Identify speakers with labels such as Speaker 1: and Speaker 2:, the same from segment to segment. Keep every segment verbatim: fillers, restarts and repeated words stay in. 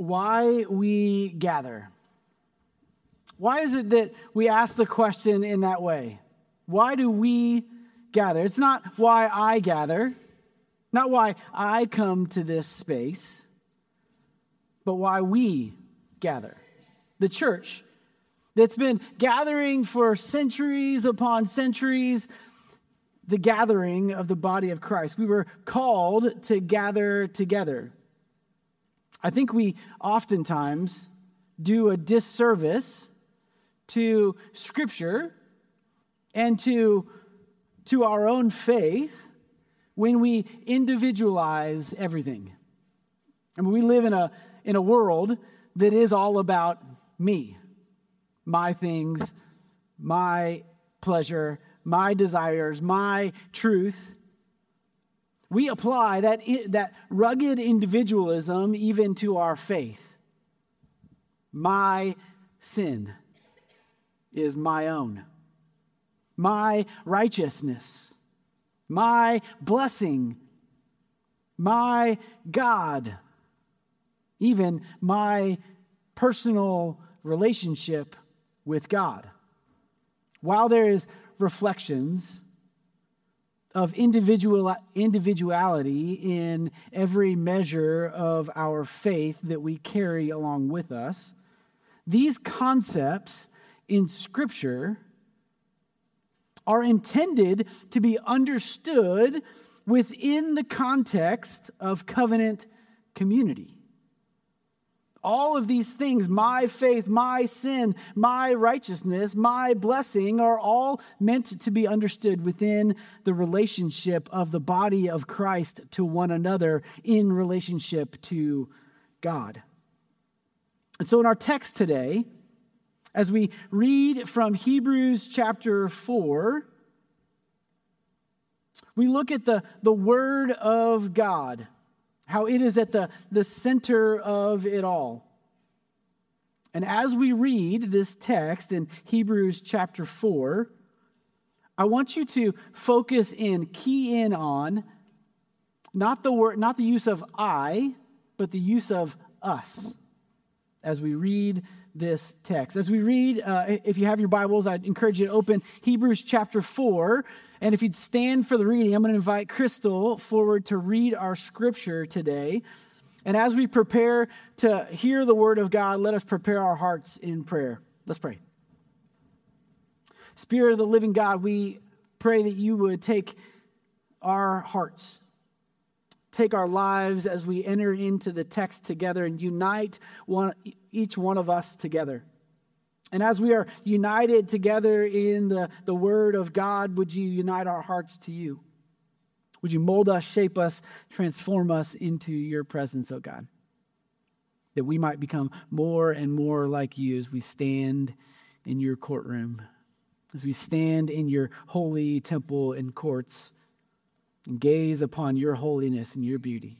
Speaker 1: why we gather. Why is it that we ask the question in that way? Why do we gather? It's not why I gather, not why I come to this space, but why we gather. The church that's been gathering for centuries upon centuries, the gathering of the body of Christ. We were called to gather together. I think we oftentimes do a disservice to Scripture and to, to our own faith when we individualize everything. I mean, we live in a, in a world that is all about me, my things, my pleasure, my desires, my truth. We apply that, that rugged individualism even to our faith. My sin is my own. My righteousness, my blessing, my God, even my personal relationship with God. While there is reflections of individual individuality in every measure of our faith that we carry along with us, these concepts in Scripture are intended to be understood within the context of covenant community. All of these things, my faith, my sin, my righteousness, my blessing, are all meant to be understood within the relationship of the body of Christ to one another in relationship to God. And so in our text today, as we read from Hebrews chapter four, we look at the, the Word of God, how it is at the, the center of it all. And as we read this text in Hebrews chapter four, I want you to focus in, key in on, not the word, not the use of I, but the use of us as we read this text. As we read, uh, if you have your Bibles, I'd encourage you to open Hebrews chapter four. And if you'd stand for the reading, I'm going to invite Crystal forward to read our scripture today. And as we prepare to hear the word of God, let us prepare our hearts in prayer. Let's pray. Spirit of the living God, we pray that you would take our hearts, take our lives as we enter into the text together and unite one, each one of us together. And as we are united together in the, the Word of God, would you unite our hearts to you? Would you mold us, shape us, transform us into your presence, oh God? That we might become more and more like you as we stand in your courtroom, as we stand in your holy temple and courts and gaze upon your holiness and your beauty.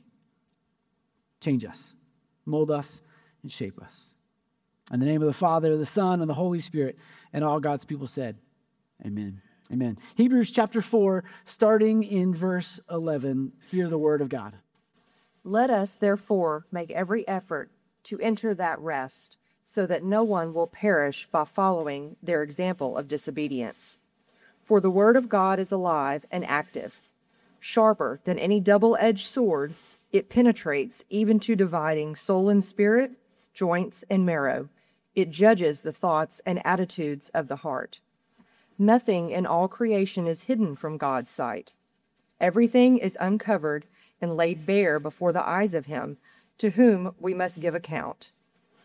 Speaker 1: Change us, mold us, and shape us. In the name of the Father, the Son, and the Holy Spirit, and all God's people said, amen. Amen. Hebrews chapter four, starting in verse eleven, hear the word of God.
Speaker 2: Let us, therefore, make every effort to enter that rest, so that no one will perish by following their example of disobedience. For the word of God is alive and active, sharper than any double-edged sword. It penetrates even to dividing soul and spirit, joints and marrow. It judges the thoughts and attitudes of the heart. Nothing in all creation is hidden from God's sight. Everything is uncovered and laid bare before the eyes of him, to whom we must give account.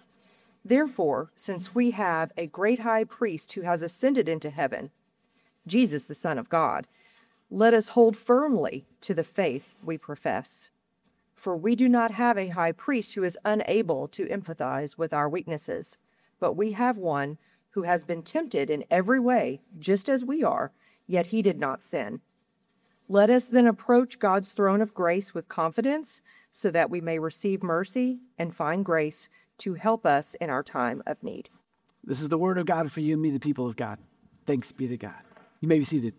Speaker 2: Therefore, since we have a great high priest who has ascended into heaven, Jesus the Son of God, let us hold firmly to the faith we profess. For we do not have a high priest who is unable to empathize with our weaknesses, but we have one who has been tempted in every way, just as we are, yet he did not sin. Let us then approach God's throne of grace with confidence, so that we may receive mercy and find grace to help us in our time of need.
Speaker 1: This is the word of God for you and me, the people of God. Thanks be to God. You may be seated.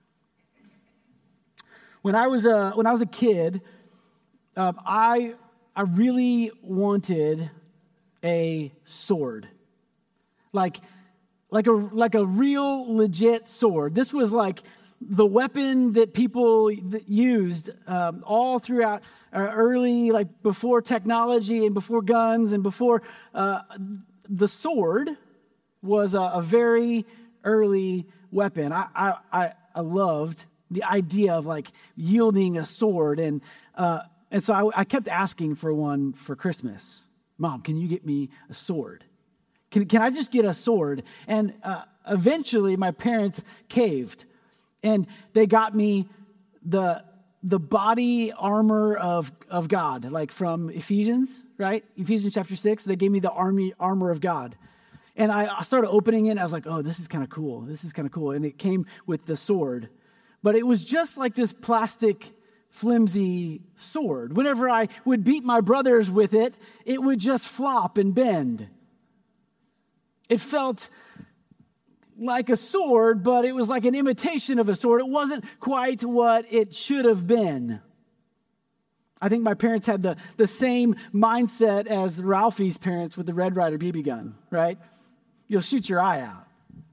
Speaker 1: When I was a when I was a kid, um, I I really wanted a sword. Like, like a like a real legit sword. This was like the weapon that people used um, all throughout uh, early, like before technology and before guns and before uh, the sword was a, a very early weapon. I, I I I loved the idea of like yielding a sword, and uh, and so I, I kept asking for one for Christmas. Mom, can you get me a sword? Can can I just get a sword? And uh, eventually, my parents caved, and they got me the the body armor of of God, like from Ephesians, right? Ephesians chapter six. They gave me the army armor of God. And I started opening it, and I was like, oh, this is kind of cool. This is kind of cool. And it came with the sword. But it was just like this plastic, flimsy sword. Whenever I would beat my brothers with it, it would just flop and bend. It felt like a sword, but it was like an imitation of a sword. It wasn't quite what it should have been. I think my parents had the, the same mindset as Ralphie's parents with the Red Ryder B B gun, right? You'll shoot your eye out.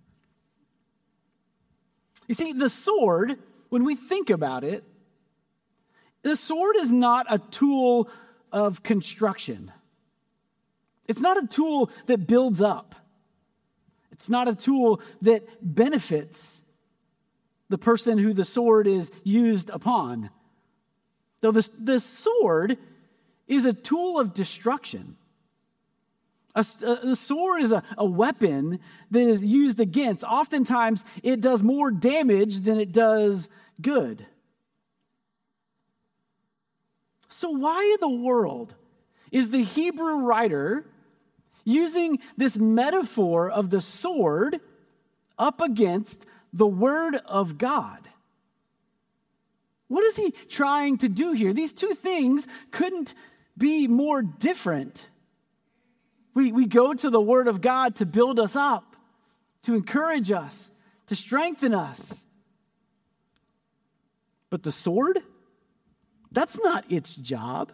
Speaker 1: You see, the sword, when we think about it, the sword is not a tool of construction. It's not a tool that builds up. It's not a tool that benefits the person who the sword is used upon. Though the, the sword is a tool of destruction. A, a, the sword is a, a weapon that is used against. Oftentimes, it does more damage than it does good. So why in the world is the Hebrew writer using this metaphor of the sword up against the Word of God? What is he trying to do here? These two things couldn't be more different. We, we go to the Word of God to build us up, to encourage us, to strengthen us. But the sword, that's not its job.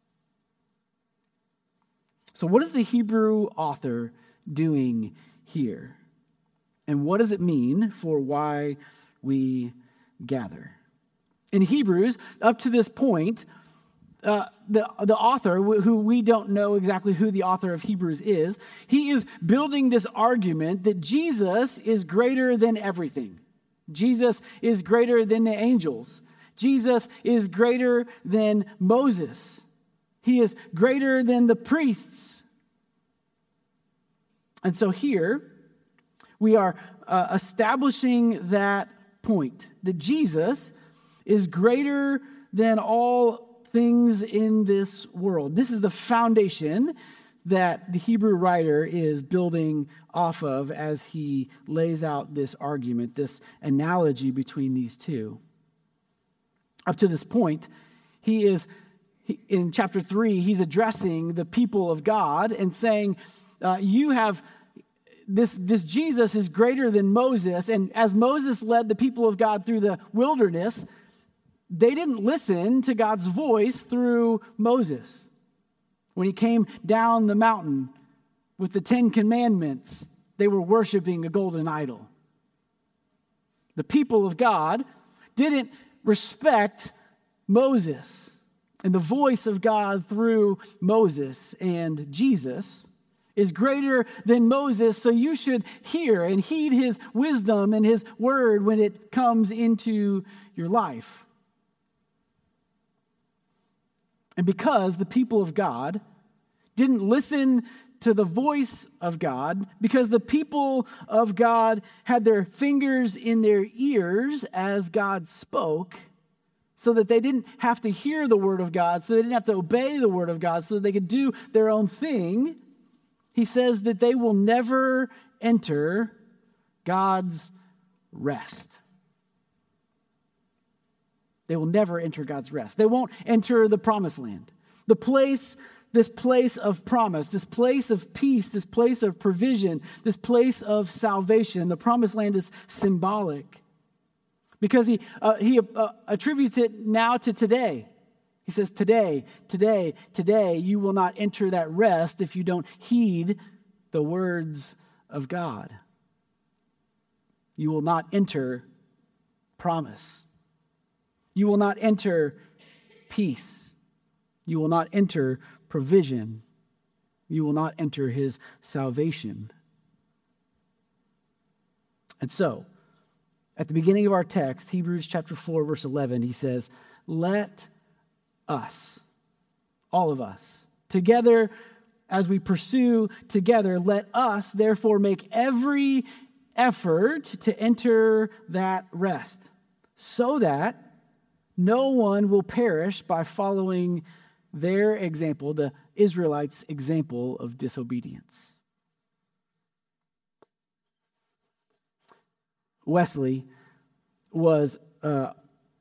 Speaker 1: So what is the Hebrew author doing here? And what does it mean for why we gather? In Hebrews, up to this point, uh, the, the author, who we don't know exactly who the author of Hebrews is, he is building this argument that Jesus is greater than everything. Jesus is greater than the angels. Jesus is greater than Moses. He is greater than the priests. And so here, we are uh, establishing that point, that Jesus is greater than all things in this world. This is the foundation that the Hebrew writer is building off of as he lays out this argument, this analogy between these two. Up to this point, he is, in chapter three, he's addressing the people of God and saying, uh, you have, this, this Jesus is greater than Moses, and as Moses led the people of God through the wilderness, they didn't listen to God's voice through Moses. When he came down the mountain with the Ten Commandments, they were worshiping a golden idol. The people of God didn't respect Moses and the voice of God through Moses, and Jesus is greater than Moses, so you should hear and heed his wisdom and his word when it comes into your life. And because the people of God didn't listen to the voice of God, because the people of God had their fingers in their ears as God spoke, so that they didn't have to hear the word of God, so they didn't have to obey the word of God, so that they could do their own thing, he says that they will never enter God's rest. They will never enter God's rest. They won't enter the promised land. The place, this place of promise, this place of peace, this place of provision, this place of salvation. The promised land is symbolic because he, uh, he uh, attributes it now to today. He says, today, today, today, you will not enter that rest if you don't heed the words of God. You will not enter promise. You will not enter peace. You will not enter provision. You will not enter his salvation. And so, at the beginning of our text, Hebrews chapter four, verse eleven, he says, let us, all of us, together as we pursue together, let us therefore make every effort to enter that rest, so that no one will perish by following their example, the Israelites' example of disobedience. Wesley was uh,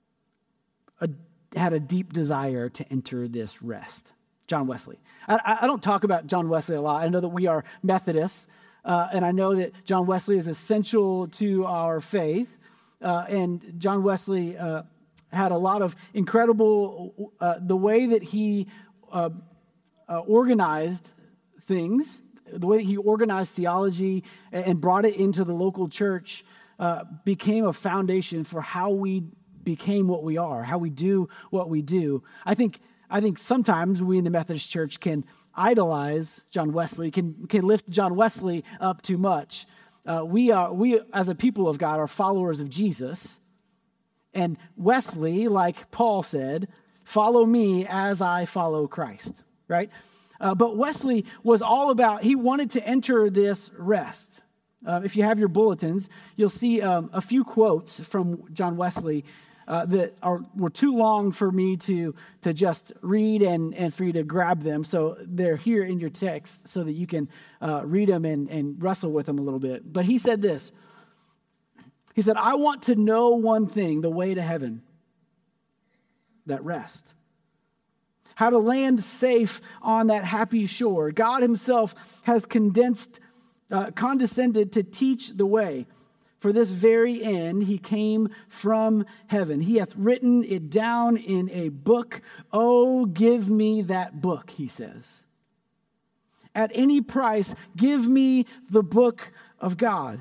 Speaker 1: a, had a deep desire to enter this rest. John Wesley. I, I don't talk about John Wesley a lot. I know that we are Methodists, uh, and I know that John Wesley is essential to our faith. Uh, and John Wesley uh, had a lot of incredible, uh, the way that he uh, uh, organized things, the way that he organized theology and brought it into the local church uh, became a foundation for how we became what we are, how we do what we do. I think I think sometimes we in the Methodist Church can idolize John Wesley, can can lift John Wesley up too much. Uh, we are we as a people of God are followers of Jesus, and Wesley, like Paul said, "Follow me as I follow Christ." Right? Uh, but Wesley was all about. He wanted to enter this rest. Uh, if you have your bulletins, you'll see um, a few quotes from John Wesley uh, that are were too long for me to to just read and, and for you to grab them. So they're here in your text so that you can uh, read them and, and wrestle with them a little bit. But he said this. He said, "I want to know one thing, the way to heaven, that rest. How to land safe on that happy shore. God himself has condensed Uh, condescended to teach the way. For this very end he came from heaven. He hath written it down in a book. Oh, give me that book," he says. "At any price, give me the book of God.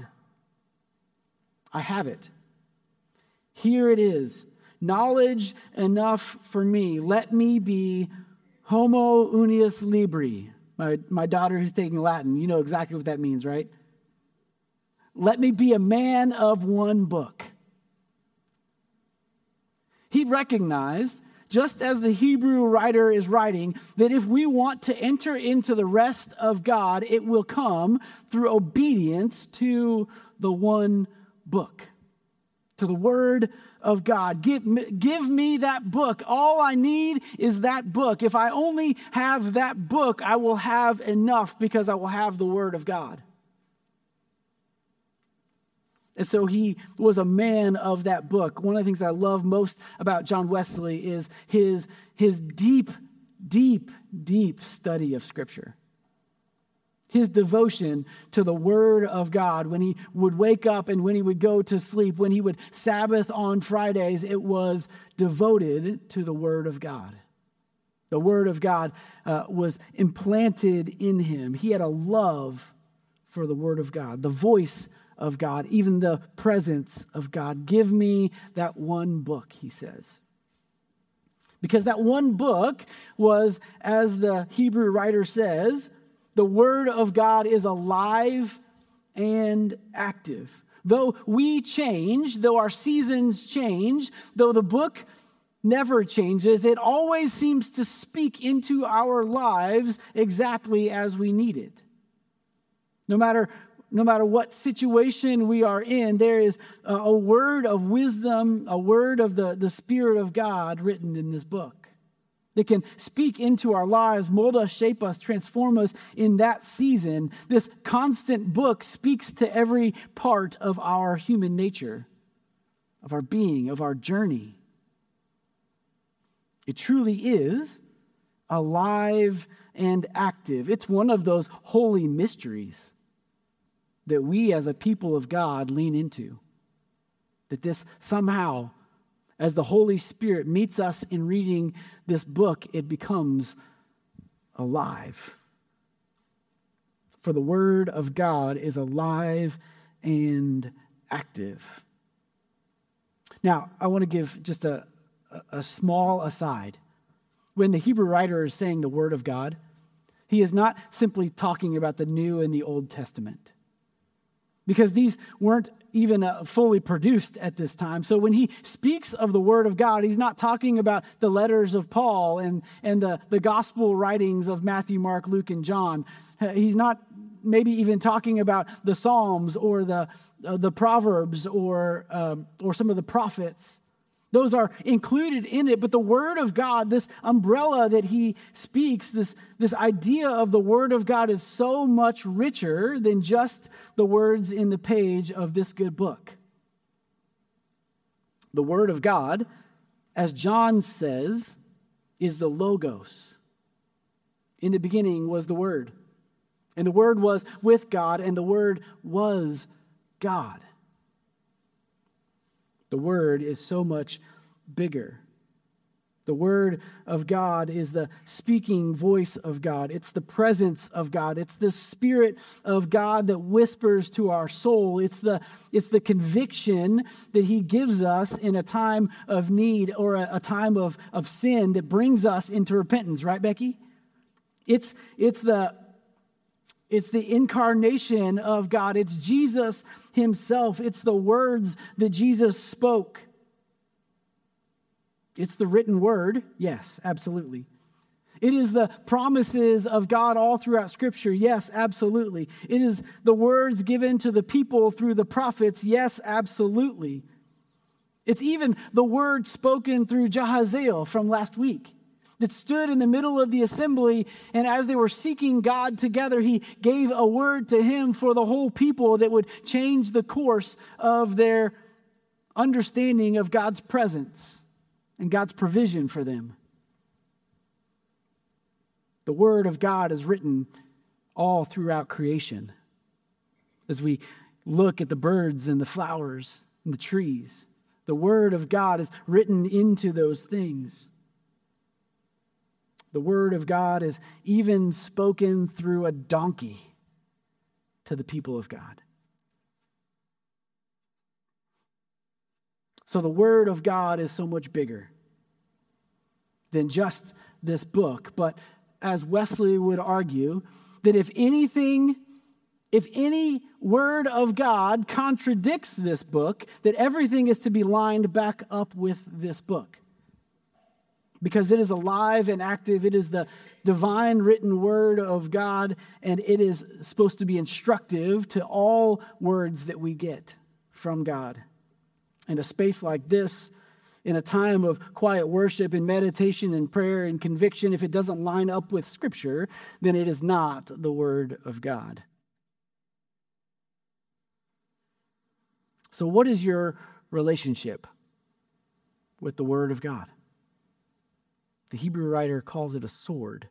Speaker 1: I have it. Here it is. Knowledge enough for me. Let me be homo unius libri." My, my daughter who's taking Latin, you know exactly what that means, right? Let me be a man of one book. He recognized, just as the Hebrew writer is writing, that if we want to enter into the rest of God, it will come through obedience to the one book, to the Word of God. Give me, give me that book. All I need is that book. If I only have that book, I will have enough because I will have the Word of God. And so he was a man of that book. One of the things I love most about John Wesley is his, his deep, deep, deep study of Scripture. His devotion to the Word of God. When he would wake up and when he would go to sleep, when he would Sabbath on Fridays, it was devoted to the Word of God. The Word of God uh, was implanted in him. He had a love for the Word of God, the voice of God, even the presence of God. Give me that one book, he says. Because that one book was, as the Hebrew writer says, the Word of God is alive and active. Though we change, though our seasons change, though the book never changes, it always seems to speak into our lives exactly as we need it. No matter, no matter what situation we are in, there is a, a word of wisdom, a word of the, the Spirit of God written in this book that can speak into our lives, mold us, shape us, transform us in that season. This constant book speaks to every part of our human nature, of our being, of our journey. It truly is alive and active. It's one of those holy mysteries that we as a people of God lean into. That this somehow as the Holy Spirit meets us in reading this book, it becomes alive. For the Word of God is alive and active. Now, I want to give just a, a small aside. When the Hebrew writer is saying the Word of God, he is not simply talking about the New and the Old Testament, because these weren't even uh, fully produced at this time. So when he speaks of the Word of God, he's not talking about the letters of Paul and, and the, the gospel writings of Matthew, Mark, Luke, and John. He's not maybe even talking about the Psalms or the, uh, the Proverbs or, um, or some of the prophets. Those are included in it, but the Word of God, this umbrella that he speaks, this, this idea of the Word of God is so much richer than just the words in the page of this good book. The Word of God, as John says, is the Logos. In the beginning was the Word, and the Word was with God, and the Word was God. The Word is so much bigger. The Word of God is the speaking voice of God. It's the presence of God. It's the Spirit of God that whispers to our soul. It's the, it's the conviction that He gives us in a time of need or a, a time of, of sin that brings us into repentance. Right, Becky? It's, it's the It's the incarnation of God. It's Jesus himself. It's the words that Jesus spoke. It's the written word. Yes, absolutely. It is the promises of God all throughout Scripture. Yes, absolutely. It is the words given to the people through the prophets. Yes, absolutely. It's even the word spoken through Jahaziel from last week, that stood in the middle of the assembly, and as they were seeking God together, he gave a word to him for the whole people that would change the course of their understanding of God's presence and God's provision for them. The Word of God is written all throughout creation. As we look at the birds and the flowers and the trees, the Word of God is written into those things. The Word of God is even spoken through a donkey to the people of God. So the Word of God is so much bigger than just this book. But as Wesley would argue, that if anything, if any word of God contradicts this book, that everything is to be lined back up with this book. Because it is alive and active. It is the divine written word of God, and it is supposed to be instructive to all words that we get from God. In a space like this, in a time of quiet worship and meditation and prayer and conviction, if it doesn't line up with Scripture, then it is not the Word of God. So what is your relationship with the Word of God? The Hebrew writer calls it a sword.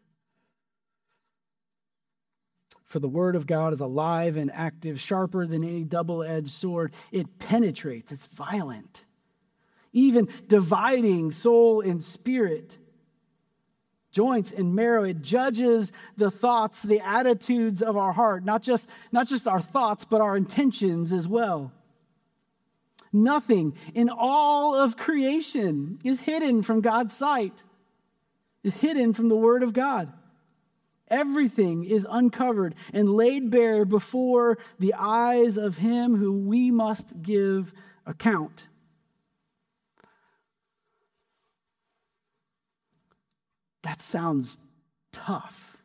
Speaker 1: For the Word of God is alive and active, sharper than any double-edged sword. It penetrates, it's violent, even dividing soul and spirit, joints and marrow. It judges the thoughts, the attitudes of our heart, not just, not just our thoughts, but our intentions as well. Nothing in all of creation is hidden from God's sight. Is hidden from the Word of God. Everything is uncovered and laid bare before the eyes of Him who we must give account. That sounds tough.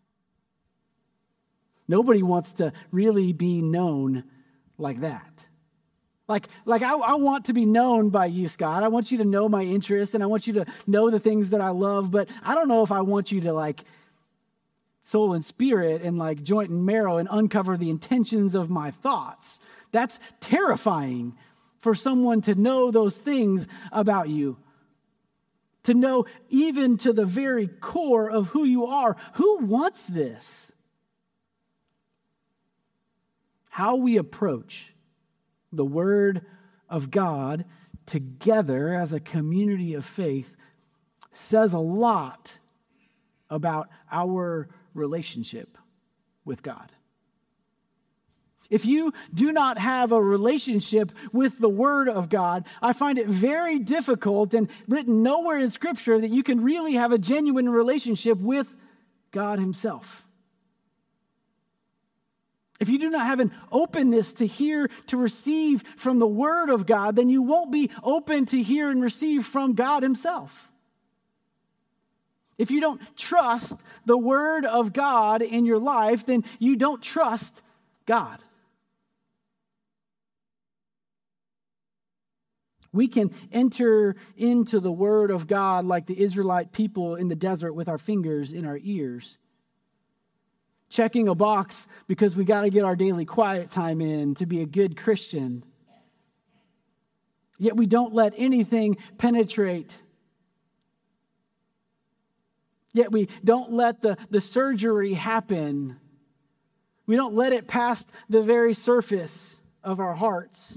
Speaker 1: Nobody wants to really be known like that. Like, like I, I want to be known by you, Scott. I want you to know my interests, and I want you to know the things that I love, but I don't know if I want you to, like, soul and spirit and, like, joint and marrow and uncover the intentions of my thoughts. That's terrifying for someone to know those things about you. To know even to the very core of who you are. Who wants this? How we approach the Word of God together as a community of faith says a lot about our relationship with God. If you do not have a relationship with the Word of God, I find it very difficult and written nowhere in Scripture that you can really have a genuine relationship with God Himself. If you do not have an openness to hear, to receive from the Word of God, then you won't be open to hear and receive from God Himself. If you don't trust the Word of God in your life, then you don't trust God. We can enter into the Word of God like the Israelite people in the desert with our fingers in our ears, checking a box because we got to get our daily quiet time in to be a good Christian. Yet we don't let anything penetrate. Yet we don't let the, the surgery happen. We don't let it past the very surface of our hearts.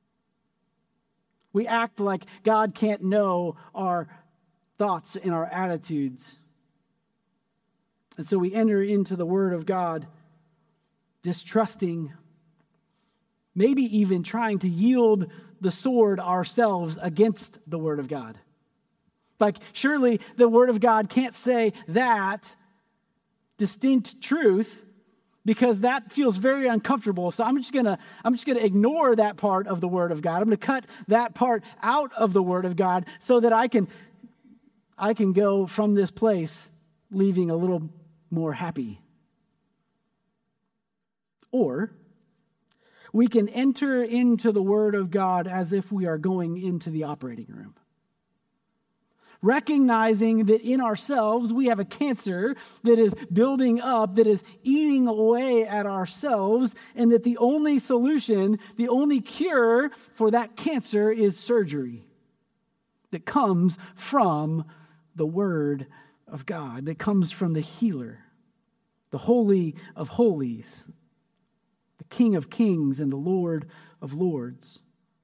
Speaker 1: We act like God can't know our thoughts and our attitudes. And so we enter into the Word of God distrusting, maybe even trying to yield the sword ourselves against the Word of God. Like, surely the Word of God can't say that distinct truth because that feels very uncomfortable. So I'm just gonna, I'm just gonna ignore that part of the Word of God. I'm gonna cut that part out of the Word of God so that I can, I can go from this place leaving a little more happy. Or we can enter into the Word of God as if we are going into the operating room, recognizing that in ourselves we have a cancer that is building up, that is eating away at ourselves, and that the only solution, the only cure for that cancer is surgery that comes from the Word of God, that comes from the healer, the Holy of Holies, the King of Kings and the Lord of Lords.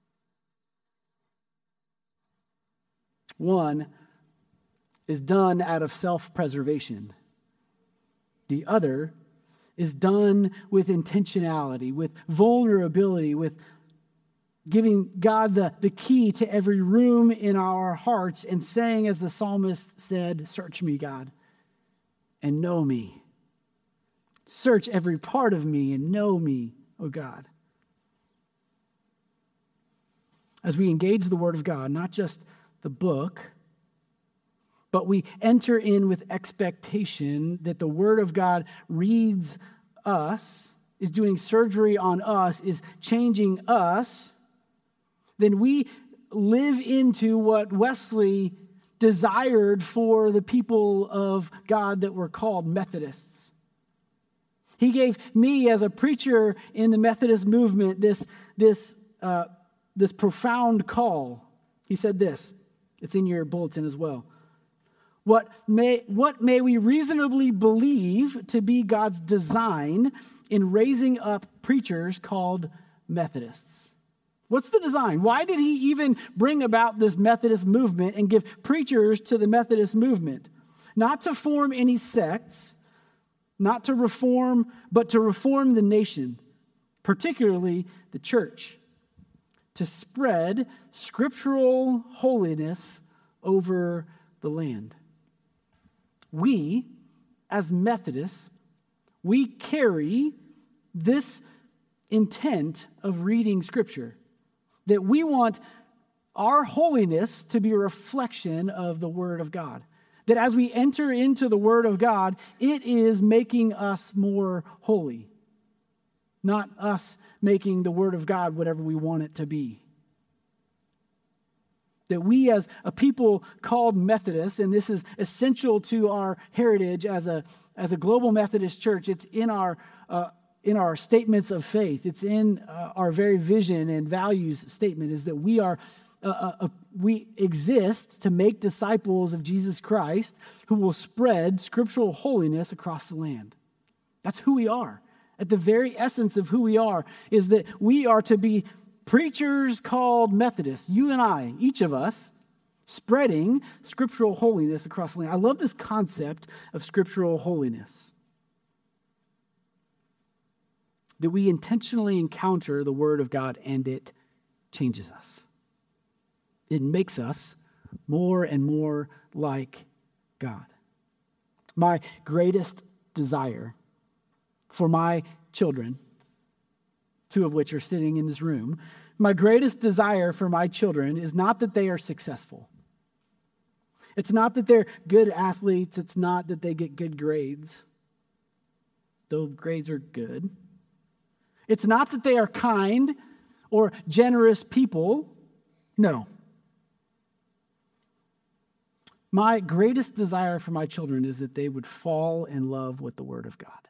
Speaker 1: One is done out of self-preservation. The other is done with intentionality, with vulnerability, with giving God the, the key to every room in our hearts and saying, as the psalmist said, "Search me, God, and know me. Search every part of me and know me, O God." As we engage the Word of God, not just the book, but we enter in with expectation that the Word of God reads us, is doing surgery on us, is changing us, then we live into what Wesley desired for the people of God that were called Methodists. He gave me, as a preacher in the Methodist movement, this, this, uh, this profound call. He said this. It's in your bulletin as well. What may, what may we reasonably believe to be God's design in raising up preachers called Methodists? What's the design? Why did he even bring about this Methodist movement and give preachers to the Methodist movement? Not to form any sects, not to reform, but to reform the nation, particularly the church, to spread scriptural holiness over the land. We, as Methodists, we carry this intent of reading Scripture, that we want our holiness to be a reflection of the Word of God. That as we enter into the Word of God, it is making us more holy, not us making the Word of God whatever we want it to be. That we as a people called Methodists, and this is essential to our heritage as a, as a global Methodist church, it's in our, uh, in our statements of faith, it's in uh, our very vision and values statement, is that we are uh, uh, we exist to make disciples of Jesus Christ who will spread scriptural holiness across the land. That's who we are. At the very essence of who we are is that we are to be preachers called Methodists, you and I, each of us, spreading scriptural holiness across the land. I love this concept of scriptural holiness. That we intentionally encounter the Word of God and it changes us. It makes us more and more like God. My greatest desire for my children, two of which are sitting in this room, my greatest desire for my children is not that they are successful. It's not that they're good athletes. It's not that they get good grades, though grades are good. It's not that they are kind or generous people. No. My greatest desire for my children is that they would fall in love with the Word of God.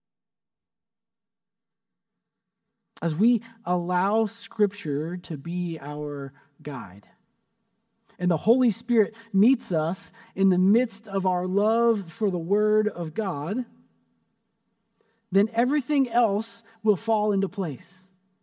Speaker 1: As we allow Scripture to be our guide, and the Holy Spirit meets us in the midst of our love for the Word of God, then everything else will fall into place.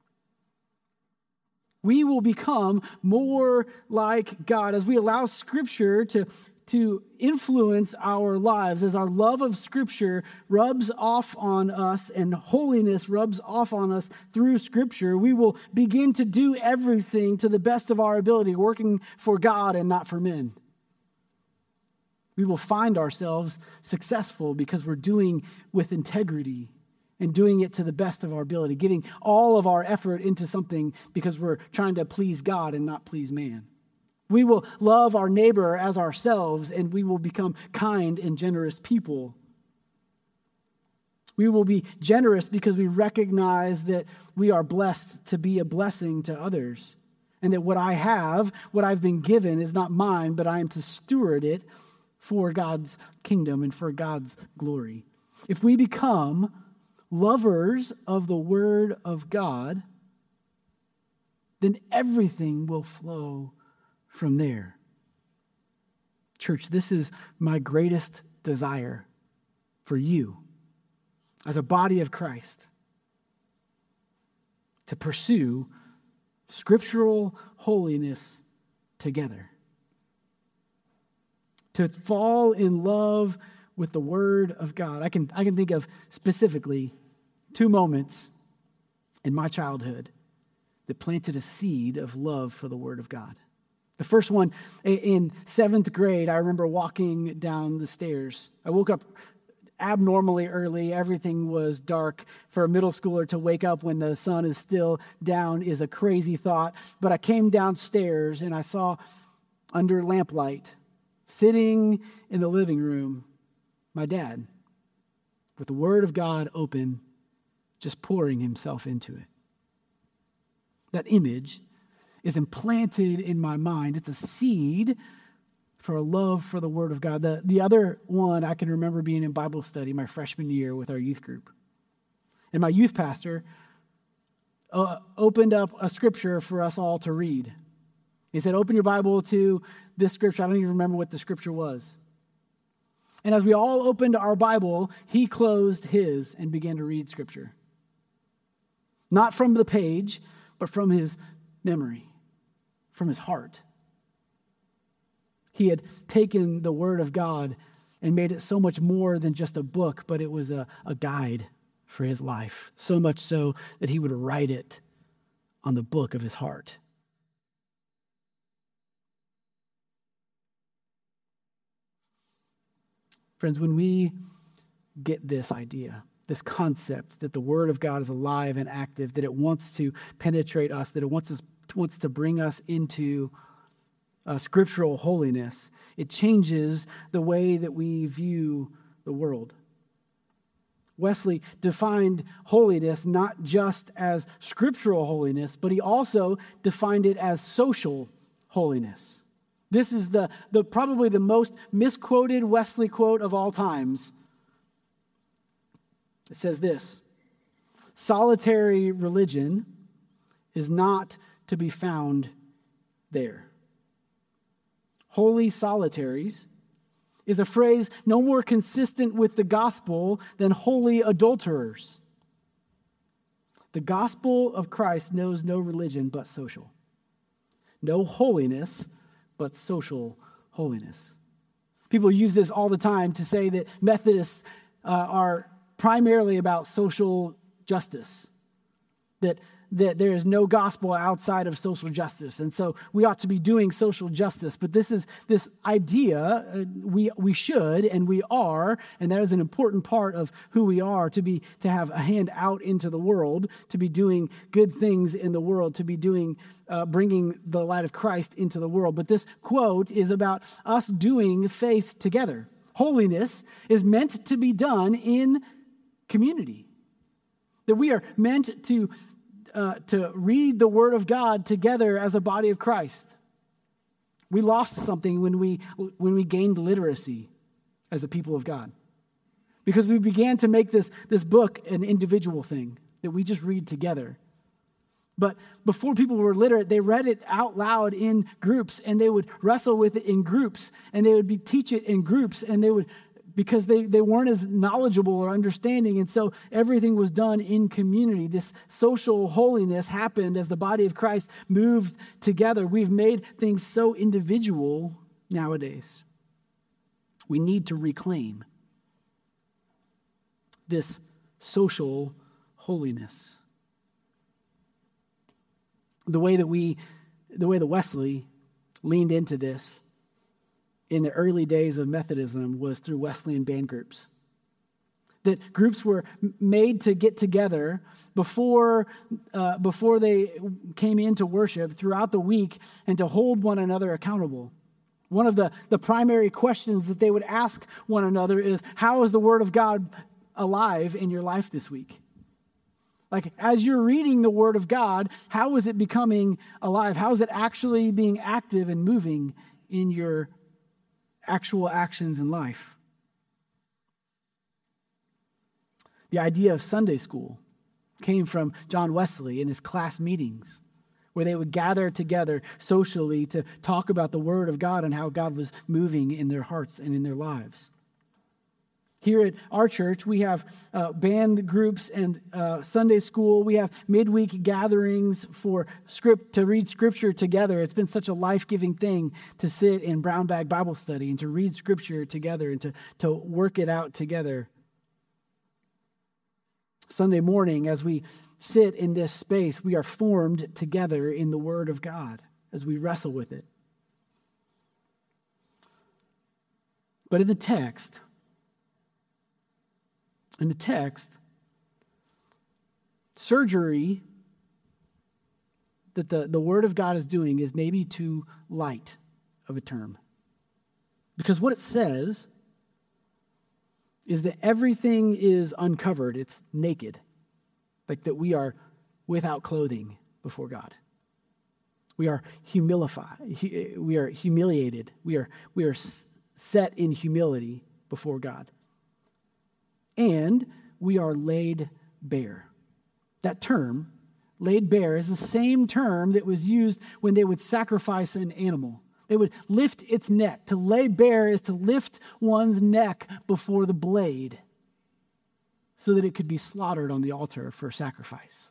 Speaker 1: We will become more like God as we allow Scripture to, to influence our lives, as our love of Scripture rubs off on us and holiness rubs off on us through Scripture. We will begin to do everything to the best of our ability, working for God and not for men. We will find ourselves successful because we're doing with integrity and doing it to the best of our ability, giving all of our effort into something because we're trying to please God and not please man. We will love our neighbor as ourselves, and we will become kind and generous people. We will be generous because we recognize that we are blessed to be a blessing to others, and that what I have, what I've been given, is not mine, but I am to steward it for God's kingdom and for God's glory. If we become lovers of the Word of God, then everything will flow from there. Church, this is my greatest desire for you as a body of Christ, to pursue scriptural holiness together, to fall in love with the Word of God. I can, I can think of specifically two moments in my childhood that planted a seed of love for the Word of God. The first one, in seventh grade, I remember walking down the stairs. I woke up abnormally early. Everything was dark. For a middle schooler to wake up when the sun is still down is a crazy thought. But I came downstairs and I saw under lamplight, sitting in the living room, my dad, with the Word of God open, just pouring himself into it. That image is implanted in my mind. It's a seed for a love for the Word of God. The, the other one, I can remember being in Bible study my freshman year with our youth group. And my youth pastor uh, opened up a scripture for us all to read. He said, open your Bible to this scripture. I don't even remember what the scripture was. And as we all opened our Bible, he closed his and began to read scripture. Not from the page, but from his memory, from his heart. He had taken the Word of God and made it so much more than just a book, but it was a, a guide for his life. So much so that he would write it on the book of his heart. Friends, when we get this idea, this concept that the Word of God is alive and active, that it wants to penetrate us, that it wants us, wants to bring us into uh, scriptural holiness, it changes the way that we view the world. Wesley defined holiness not just as scriptural holiness, but he also defined it as social holiness. This is the, the probably the most misquoted Wesley quote of all times. It says this: solitary religion is not to be found there. Holy solitaries is a phrase no more consistent with the gospel than holy adulterers. The gospel of Christ knows no religion but social. No holiness but social holiness. People use this all the time to say that Methodists uh, are primarily about social justice, that, that there is no gospel outside of social justice, and so we ought to be doing social justice. But this is this idea, uh, we we should and we are, and that is an important part of who we are, to be to have a hand out into the world, to be doing good things in the world, to be doing uh, bringing the light of Christ into the world. But this quote is about us doing faith together. Holiness is meant to be done in community. That we are meant to uh, to read the Word of God together as a body of Christ. We lost something when we when we gained literacy as a people of God, because we began to make this this book an individual thing that we just read together. But before people were literate, they read it out loud in groups, and they would wrestle with it in groups, and they would be teach it in groups, and they would, because they, they weren't as knowledgeable or understanding, and so everything was done in community. This social holiness happened as the body of Christ moved together. We've made things so individual nowadays. We need to reclaim this social holiness. The way that we, the way that Wesley leaned into this in the early days of Methodism was through Wesleyan band groups. That groups were made to get together before, uh, before they came into worship throughout the week and to hold one another accountable. One of the, the primary questions that they would ask one another is, how is the Word of God alive in your life this week? Like, as you're reading the Word of God, how is it becoming alive? How is it actually being active and moving in your actual actions in life? The idea of Sunday school came from John Wesley in his class meetings, where they would gather together socially to talk about the Word of God and how God was moving in their hearts and in their lives. Here at our church, we have uh, band groups and uh, Sunday school. We have midweek gatherings for script to read Scripture together. It's been such a life-giving thing to sit in brown bag Bible study and to read Scripture together and to, to work it out together. Sunday morning, as we sit in this space, we are formed together in the Word of God as we wrestle with it. But in the text, In the text, surgery that the, the Word of God is doing is maybe too light of a term. Because what it says is that everything is uncovered. It's naked. Like that we are without clothing before God. We are humilified. We are humiliated. We are, we are set in humility before God. And we are laid bare. That term, laid bare, is the same term that was used when they would sacrifice an animal. They would lift its neck. To lay bare is to lift one's neck before the blade so that it could be slaughtered on the altar for sacrifice.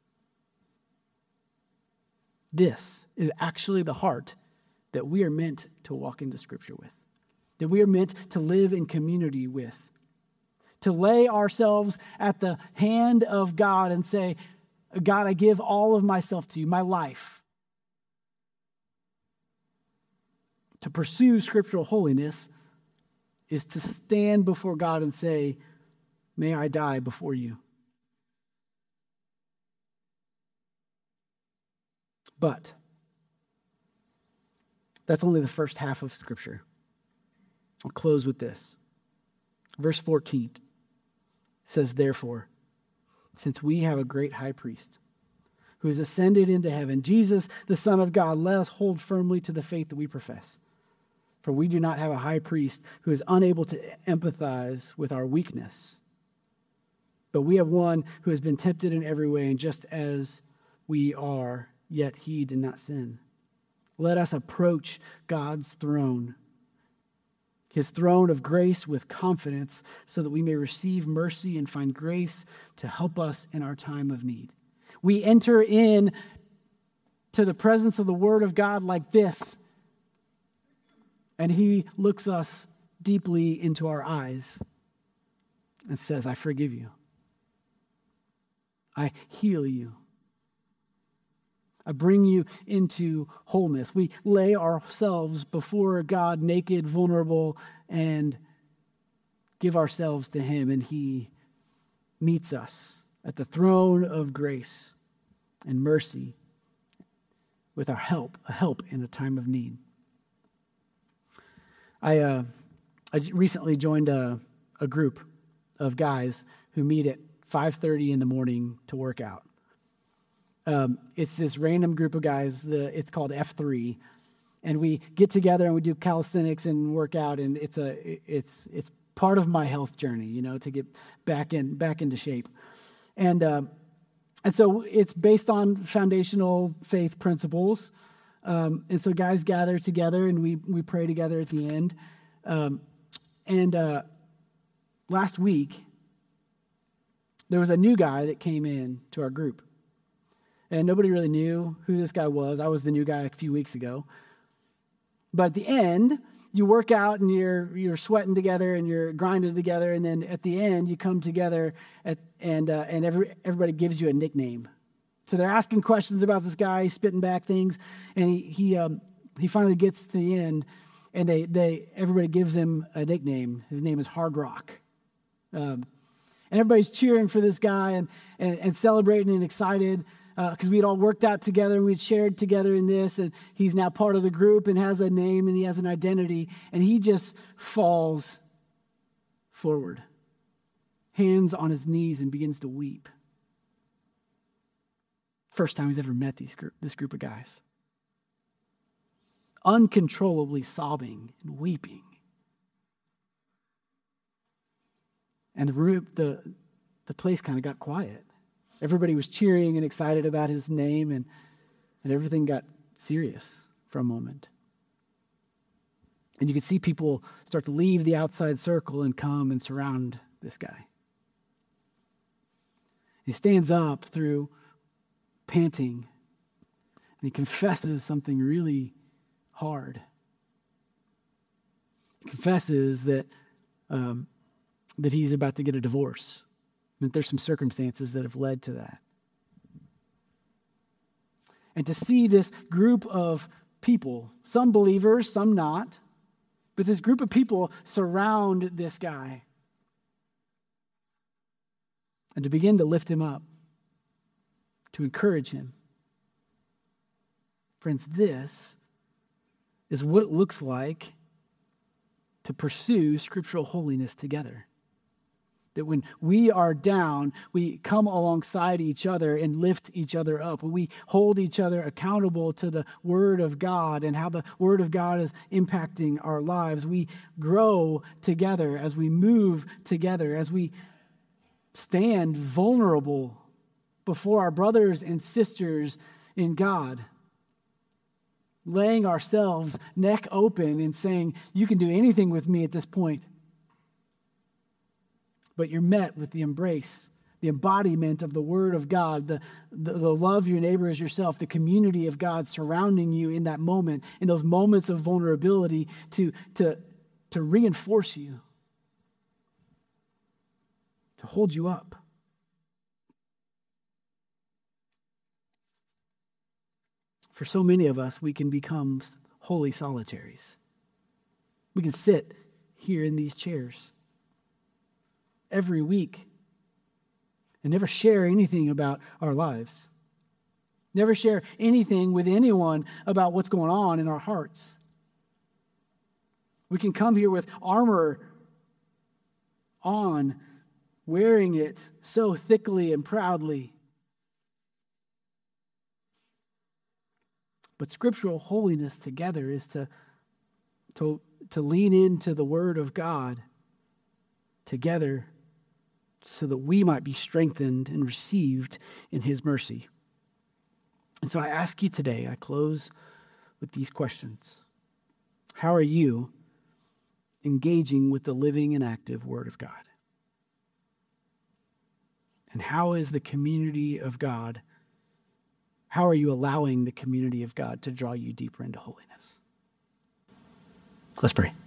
Speaker 1: This is actually the heart that we are meant to walk into Scripture with, that we are meant to live in community with. To lay ourselves at the hand of God and say, God, I give all of myself to you, my life. To pursue scriptural holiness is to stand before God and say, may I die before you. But that's only the first half of Scripture. I'll close with this. Verse fourteen. Says, therefore, since we have a great high priest who has ascended into heaven, Jesus, the Son of God, let us hold firmly to the faith that we profess. For we do not have a high priest who is unable to empathize with our weakness, but we have one who has been tempted in every way, and just as we are, yet he did not sin. Let us approach God's throne, his throne of grace, with confidence, so that we may receive mercy and find grace to help us in our time of need. We enter in to the presence of the Word of God like this, and he looks us deeply into our eyes and says, I forgive you. I heal you. I bring you into wholeness. We lay ourselves before God naked, vulnerable, and give ourselves to him, and he meets us at the throne of grace and mercy with our help, a help in a time of need. I uh, I recently joined a, a group of guys who meet at five thirty in the morning to work out. Um, it's this random group of guys. The, it's called F three, and we get together and we do calisthenics and work out. And it's a it's it's part of my health journey, you know, to get back in back into shape. And uh, and so it's based on foundational faith principles. Um, and so guys gather together and we we pray together at the end. Um, and uh, last week there was a new guy that came in to our group. And nobody really knew who this guy was. I was the new guy a few weeks ago. But at the end, you work out and you're you're sweating together and you're grinding together. And then at the end, you come together at, and uh, and every everybody gives you a nickname. So they're asking questions about this guy, he's spitting back things, and he he um, he finally gets to the end, and they they everybody gives him a nickname. His name is Hard Rock. Um, and everybody's cheering for this guy and and, and celebrating and excited. Because uh, we'd all worked out together and we'd shared together in this, and he's now part of the group and has a name and he has an identity, and he just falls forward, hands on his knees, and begins to weep. First time he's ever met these group, this group of guys. Uncontrollably sobbing and weeping. And the room, the, the place kind of got quiet. Everybody was cheering and excited about his name, and, and everything got serious for a moment. And you could see people start to leave the outside circle and come and surround this guy. He stands up through panting, and he confesses something really hard. He confesses that, um, that he's about to get a divorce. That there's some circumstances that have led to that. And to see this group of people, some believers, some not, but this group of people surround this guy and to begin to lift him up, to encourage him. Friends, this is what it looks like to pursue scriptural holiness together. That when we are down, we come alongside each other and lift each other up. We hold each other accountable to the Word of God and how the Word of God is impacting our lives. We grow together as we move together, as we stand vulnerable before our brothers and sisters in God, laying ourselves neck open and saying, you can do anything with me at this point. But you're met with the embrace, the embodiment of the Word of God, the, the, the love your neighbor as yourself, the community of God surrounding you in that moment, in those moments of vulnerability to, to, to reinforce you, to hold you up. For so many of us, we can become holy solitaries. We can sit here in these chairs every week and never share anything about our lives. Never share anything with anyone about what's going on in our hearts. We can come here with armor on, wearing it so thickly and proudly. But scriptural holiness together is to, to, to lean into the Word of God together, so that we might be strengthened and received in his mercy. And so I ask you today, I close with these questions. How are you engaging with the living and active Word of God? And how is the community of God How are you allowing the community of God to draw you deeper into holiness? Let's pray.